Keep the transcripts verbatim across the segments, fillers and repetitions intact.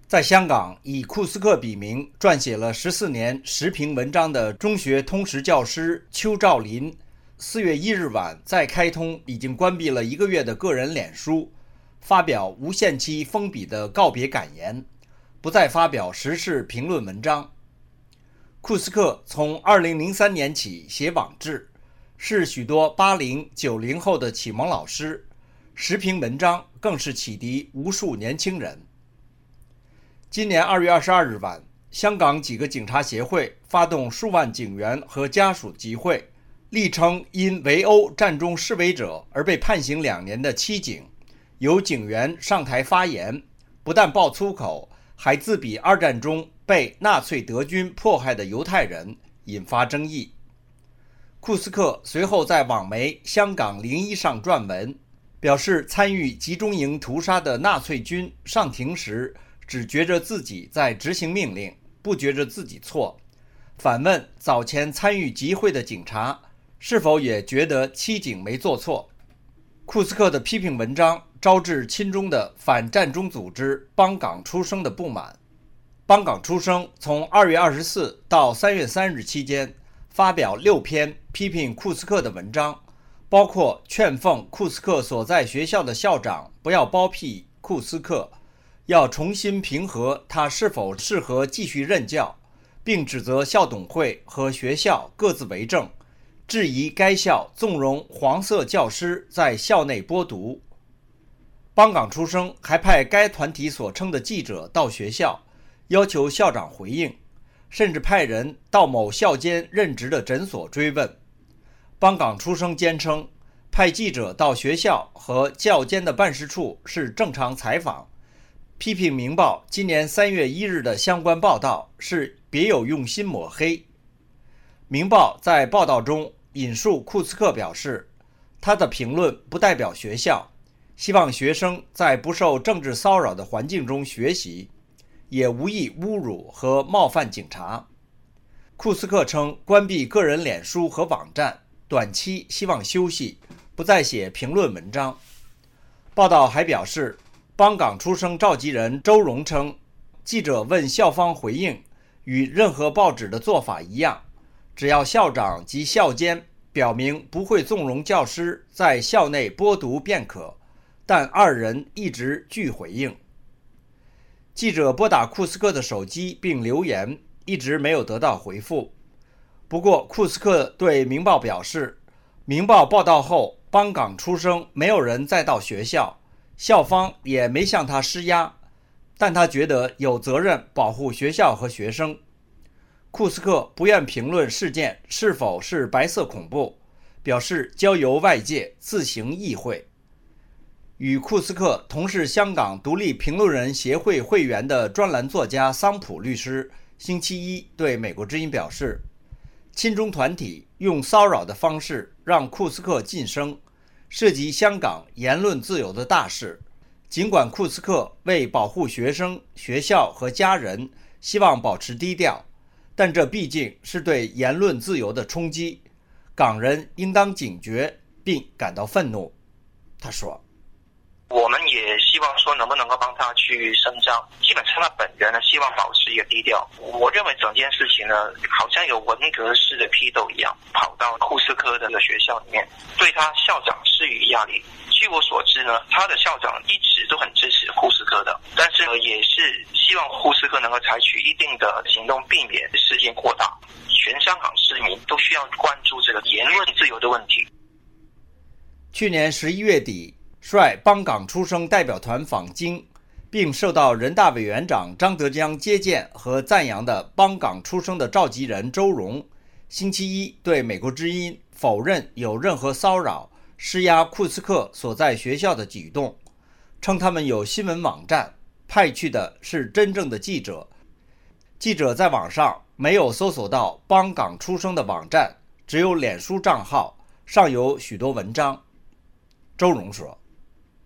在香港以库斯克笔名撰写了十四年时评文章的中学通识教师邱兆林，四月一日晚在开通已经关闭了一个月的个人脸书，发表无限期封笔的告别感言，不再发表时事评论文章。库斯克从二零零三年起写网志，是许多八零、九零后的启蒙老师，时评文章更是启迪无数年轻人。今年二月二十二日晚，香港几个警察协会发动数万警员和家属集会，力称因围殴战中示威者而被判刑两年的七警，有警员上台发言，不但爆粗口，还自比二战中被纳粹德军迫害的犹太人，引发争议。库斯克随后在网媒《香港零一》上撰文，表示参与集中营屠杀的纳粹军上庭时只觉着自己在执行命令，不觉着自己错。反问早前参与集会的警察是否也觉得七警没做错。库斯克的批评文章招致亲中的反战中组织帮港出声的不满。帮港出声从二月二十四到三月三日期间发表六篇批评库斯克的文章，包括劝奉库斯克所在学校的校长不要包庇库斯克，要重新评核他是否适合继续任教，并指责校董会和学校各自为政，质疑该校纵容黄色教师在校内播读。帮港出声还派该团体所称的记者到学校，要求校长回应，甚至派人到某校监任职的诊所追问。帮港出声坚称，派记者到学校和教监的办事处是正常采访，批评《明报》今年三月一日的相关报道是别有用心抹黑。《明报》在报道中引述库斯克表示，他的评论不代表学校，希望学生在不受政治骚扰的环境中学习，也无意侮辱和冒犯警察。库斯克称关闭个人脸书和网站，短期希望休息，不再写评论文章。报道还表示，帮港出声召集人周荣称，记者问校方回应与任何报纸的做法一样，只要校长及校监表明不会纵容教师在校内播读便可，但二人一直拒回应。记者拨打库斯克的手机并留言，一直没有得到回复。不过库斯克对《明报》表示，《明报》报道后帮港出声没有人再到学校，校方也没向他施压，但他觉得有责任保护学校和学生。库斯克不愿评论事件是否是白色恐怖，表示交由外界自行议会。与库斯克同是香港独立评论人协会会员的专栏作家桑普律师星期一对美国之音表示，亲中团体用骚扰的方式让库斯克晋升，涉及香港言论自由的大事。尽管库斯克为保护学生、学校和家人希望保持低调，但这毕竟是对言论自由的冲击，港人应当警觉并感到愤怒。他说， 我们也希望说能不能够帮他去伸张，基本上他本人呢希望保持一个低调。我认为整件事情呢好像有文革式的批斗一样，跑到库斯科的学校里面对他校长施予压力。据我所知呢，他的校长一直都很支持库斯科的，但是呢也是希望库斯科能够采取一定的行动，避免事件扩大。全香港市民都需要关注这个言论自由的问题。 去年十一月底，率帮港出声代表团访京，并受到人大委员长张德江接见和赞扬的帮港出声的召集人周荣，星期一对美国之音否认有任何骚扰、施压库斯克所在学校的举动，称他们有新闻网站，派去的是真正的记者。记者在网上没有搜索到帮港出声的网站，只有脸书账号，上有许多文章。周荣说，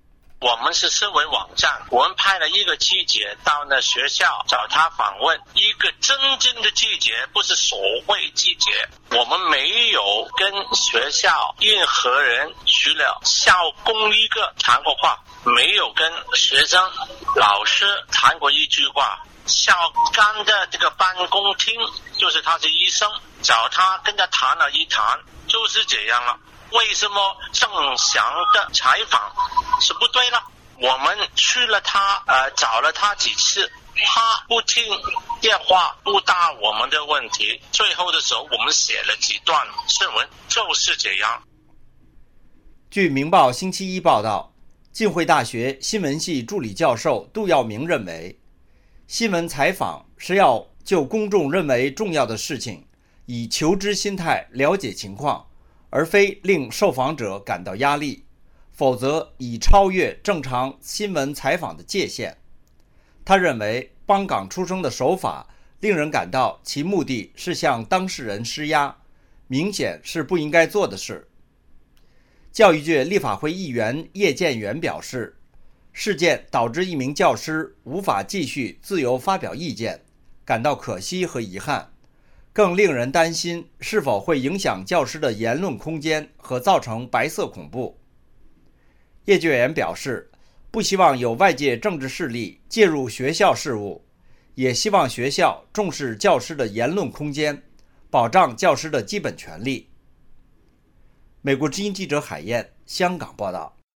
我们是思维网站，我们派了一个记者到那学校找他访问，一个真正的记者，不是所谓记者。我们没有跟学校任何人除了校工一个谈过话，没有跟学生老师谈过一句话。校干的这个办公厅，就是他是医生，找他跟他谈了一谈，就是这样了。为什么郑翔的采访是不对了？我们去了他呃找了他几次，他不听电话，不答我们的问题。最后的时候我们写了几段新闻，就是这样。 据《明报》星期一报道，浸会大学新闻系助理教授杜耀明认为，新闻采访是要就公众认为重要的事情，以求知心态了解情况，而非令受访者感到压力，否则已超越正常新闻采访的界限。他认为帮港出声的手法令人感到其目的是向当事人施压，明显是不应该做的事。教育界立法会议员叶建源表示，事件导致一名教师无法继续自由发表意见，感到可惜和遗憾，更令人担心是否会影响教师的言论空间和造成白色恐怖。叶建源表示，不希望有外界政治势力介入学校事务，也希望学校重视教师的言论空间，保障教师的基本权利。美国之音记者海燕，香港报道。